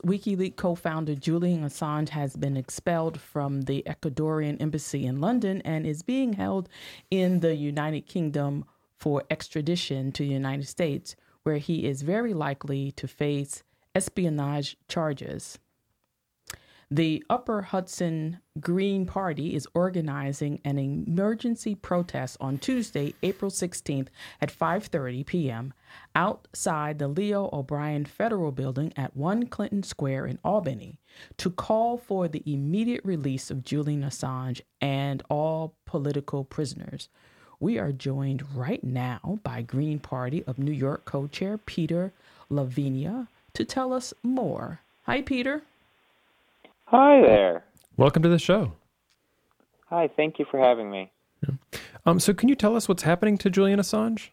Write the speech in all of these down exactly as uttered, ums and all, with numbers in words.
WikiLeaks co-founder Julian Assange has been expelled from the Ecuadorian embassy in London and is being held in the United Kingdom for extradition to the United States, where he is very likely to face espionage charges. The Upper Hudson Green Party is organizing an emergency protest on Tuesday, April sixteenth at five thirty p.m. outside the Leo O'Brien Federal Building at One Clinton Square in Albany to call for the immediate release of Julian Assange and all political prisoners. We are joined right now by Green Party of New York co-chair Peter Lavinia to tell us more. Hi, Peter. Hi there. Welcome to the show. Hi, thank you for having me. Yeah. Um, so can you tell us what's happening to Julian Assange?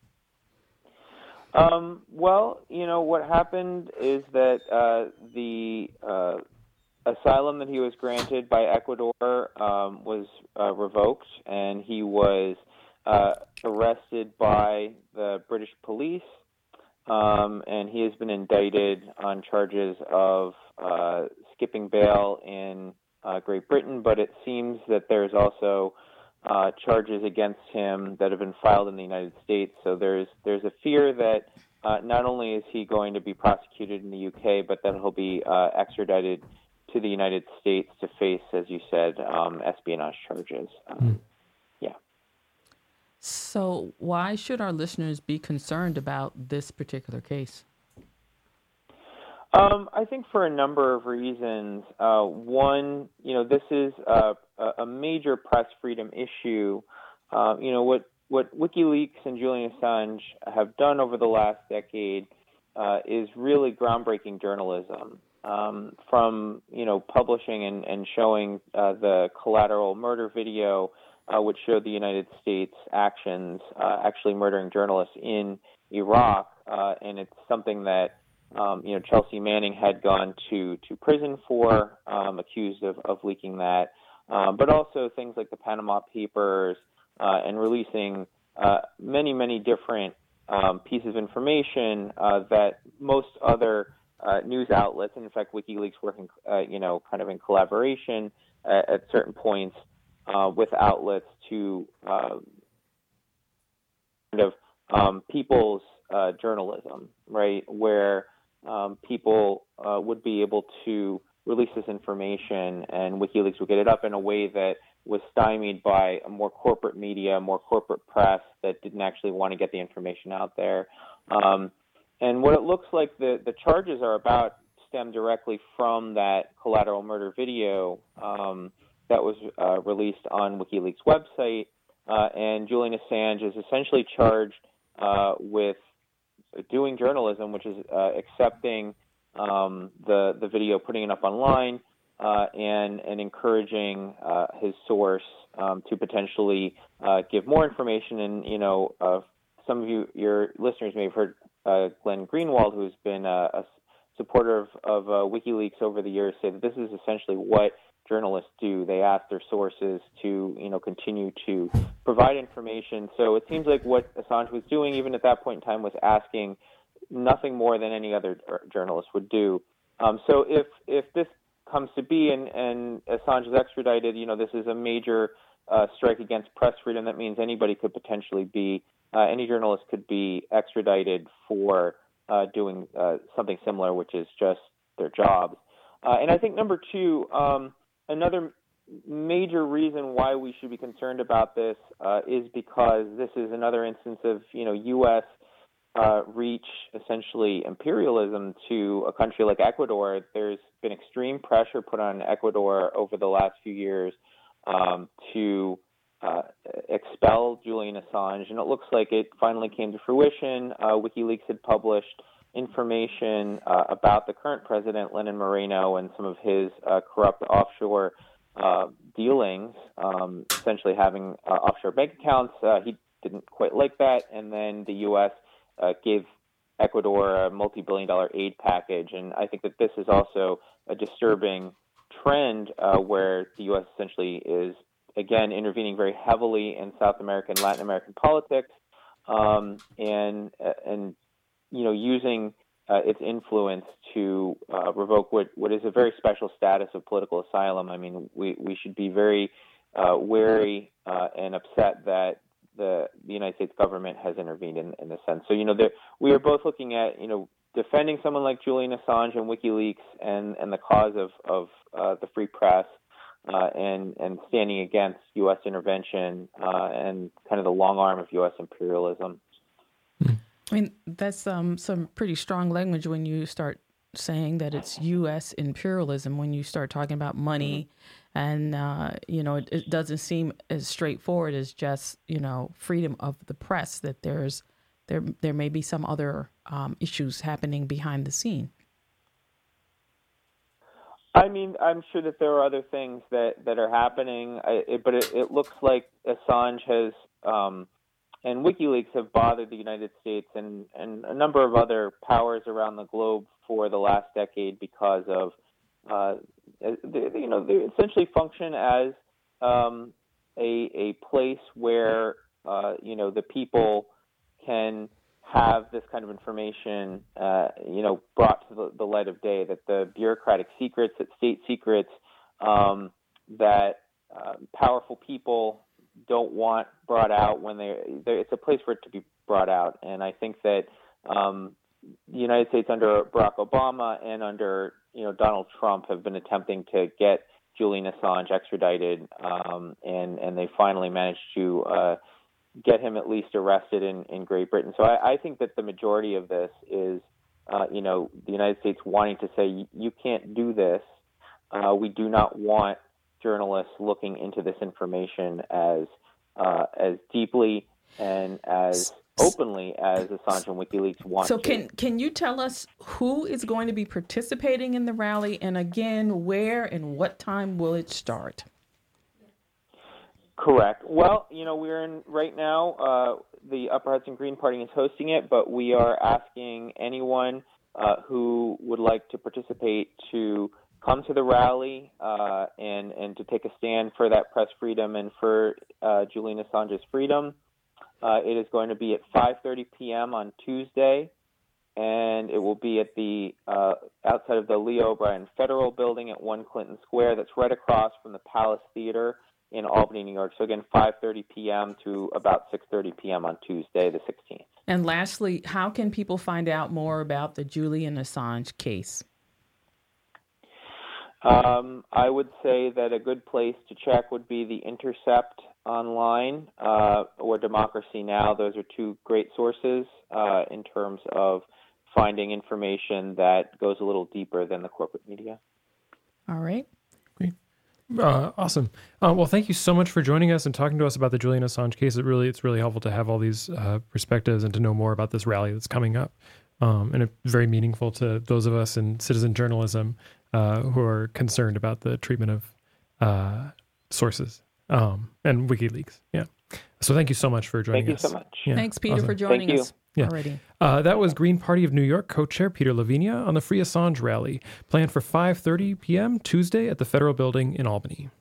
Um, well, you know, what happened is that uh, the uh, asylum that he was granted by Ecuador um, was uh, revoked, and he was uh, arrested by the British police, um, and he has been indicted on charges of uh, skipping bail in uh, Great Britain, but it seems that there's also uh, charges against him that have been filed in the United States. So there's there's a fear that uh, not only is he going to be prosecuted in the U K, but that he'll be uh, extradited to the United States to face, as you said, um, espionage charges. Um, mm. Yeah. So why should our listeners be concerned about this particular case? Um, I think for a number of reasons. Uh, one, you know, this is a, a major press freedom issue. Uh, you know, what, what WikiLeaks and Julian Assange have done over the last decade uh, is really groundbreaking journalism. Um, from, you know, publishing and, and showing uh, the collateral murder video, uh, which showed the United States actions uh, actually murdering journalists in Iraq, uh, and it's something that Um, you know, Chelsea Manning had gone to, to prison for, um, accused of, of leaking that, um, but also things like the Panama Papers uh, and releasing uh, many, many different um, pieces of information uh, that most other uh, news outlets, and in fact, WikiLeaks working, uh, you know, kind of in collaboration at, at certain points uh, with outlets to uh, kind of um, people's uh, journalism, right, where Um, people uh, would be able to release this information, and WikiLeaks would get it up in a way that was stymied by a more corporate media, more corporate press that didn't actually want to get the information out there. Um, and what it looks like the, the charges are about stem directly from that collateral murder video um, that was uh, released on WikiLeaks' website. Uh, and Julian Assange is essentially charged uh, with doing journalism, which is uh, accepting um, the the video, putting it up online, uh, and and encouraging uh, his source um, to potentially uh, give more information. And you know, uh, some of you, your listeners, may have heard uh, Glenn Greenwald, who's been a, a supporter of, of uh, WikiLeaks over the years, say that this is essentially what journalists do. They ask their sources to, you know, continue to provide information. So it seems like what Assange was doing, even at that point in time, was asking nothing more than any other journalist would do. Um, so if if this comes to be and, and Assange is extradited, you know, this is a major uh, strike against press freedom. That means anybody could potentially be, uh, any journalist could be extradited for uh, doing uh, something similar, which is just their jobs. Uh, and I think number two, um, another major reason why we should be concerned about this uh, is because this is another instance of, you know, U S uh, reach, essentially imperialism to a country like Ecuador. There's been extreme pressure put on Ecuador over the last few years um, to uh, expel Julian Assange, and it looks like it finally came to fruition. Uh, WikiLeaks had published information uh, about the current president, Lenin Moreno, and some of his uh, corrupt offshore uh, dealings, um, essentially having uh, offshore bank accounts. Uh, he didn't quite like that, and then the U S uh, gave Ecuador a multi-billion dollar aid package, and I think that this is also a disturbing trend uh, where the U S essentially is, again, intervening very heavily in South American, Latin American politics, um, and, and you know, using uh, its influence to uh, revoke what, what is a very special status of political asylum. I mean, we, we should be very uh, wary uh, and upset that the, the United States government has intervened in, in this sense. So, you know, there, we are both looking at, you know, defending someone like Julian Assange and WikiLeaks and, and the cause of, of uh, the free press uh, and, and standing against U S intervention uh, and kind of the long arm of U S imperialism. I mean, that's um, some pretty strong language when you start saying that it's U S imperialism, when you start talking about money. Mm-hmm. And, uh, you know, it, it doesn't seem as straightforward as just, you know, freedom of the press, that there's there there may be some other um, issues happening behind the scene. I mean, I'm sure that there are other things that, that are happening, I, it, but it, it looks like Assange has um, and WikiLeaks have bothered the United States and, and a number of other powers around the globe for the last decade because of, uh, they, you know, they essentially function as um, a, a place where, uh, you know, the people can have this kind of information, uh, you know, brought to the, the light of day, that the bureaucratic secrets, that state secrets, um, that uh, powerful people don't want brought out when they it's a place for it to be brought out. And I think that um, the United States under Barack Obama and under, you know, Donald Trump have been attempting to get Julian Assange extradited, um, and, and they finally managed to uh, get him at least arrested in, in Great Britain. So I, I think that the majority of this is, uh, you know, the United States wanting to say, you can't do this. Uh, we do not want journalists looking into this information as uh, as deeply and as openly as Assange and WikiLeaks want so to. So can can you tell us who is going to be participating in the rally, and again, where and what time will it start? Correct. Well, you know, we're in right now, uh, the Upper Hudson Green Party is hosting it, but we are asking anyone uh, who would like to participate to come to the rally uh, and, and to take a stand for that press freedom and for uh, Julian Assange's freedom. Uh, it is going to be at five thirty p.m. on Tuesday, and it will be at the uh, outside of the Leo O'Brien Federal Building at One Clinton Square. That's right across from the Palace Theater in Albany, New York. So again, five thirty p.m. to about six thirty p.m. on Tuesday, the sixteenth. And lastly, how can people find out more about the Julian Assange case? Um, I would say that a good place to check would be The Intercept online uh, or Democracy Now! Those are two great sources uh, in terms of finding information that goes a little deeper than the corporate media. All right. Great. Uh, awesome. Uh, well, thank you so much for joining us and talking to us about the Julian Assange case. It really, it's really helpful to have all these uh, perspectives and to know more about this rally that's coming up. Um, and it's very meaningful to those of us in citizen journalism uh, who are concerned about the treatment of uh, sources um, and WikiLeaks. Yeah. So thank you so much for joining us. Thank you so much. Yeah. Thanks, Peter, awesome. for joining Thank you. us. Yeah. Already. Uh, that was Green Party of New York co-chair Peter Lavinia on the Free Assange rally, planned for five thirty p.m. Tuesday at the Federal Building in Albany.